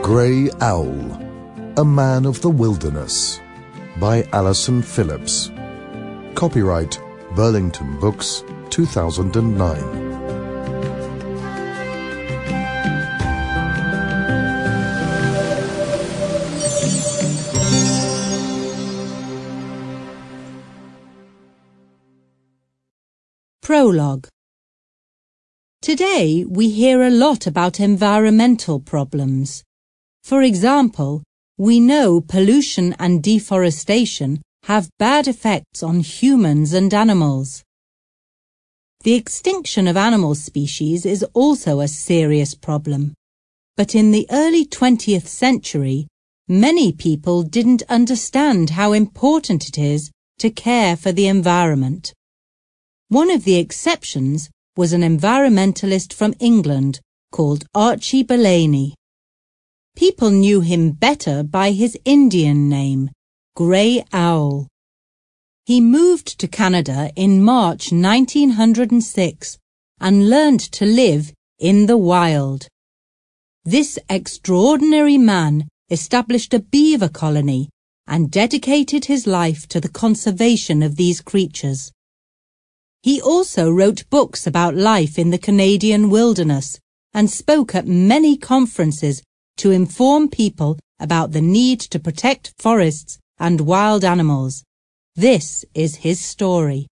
Grey Owl, A Man of the Wilderness by Alison Phillips. Copyright Burlington Books, 2009. Prologue. Today we hear a lot about environmental problems. For example, we know pollution and deforestation have bad effects on humans and animals. The extinction of animal species is also a serious problem. But in the early 20th century, many people didn't understand how important it is to care for the environment. One of the exceptions was an environmentalist from England called Archie Bellany. People knew him better by his Indian name, Grey Owl. He moved to Canada in March 1906 and learned to live in the wild. This extraordinary man established a beaver colony and dedicated his life to the conservation of these creatures. He also wrote books about life in the Canadian wilderness and spoke at many conferences to inform people about the need to protect forests and wild animals. This is his story.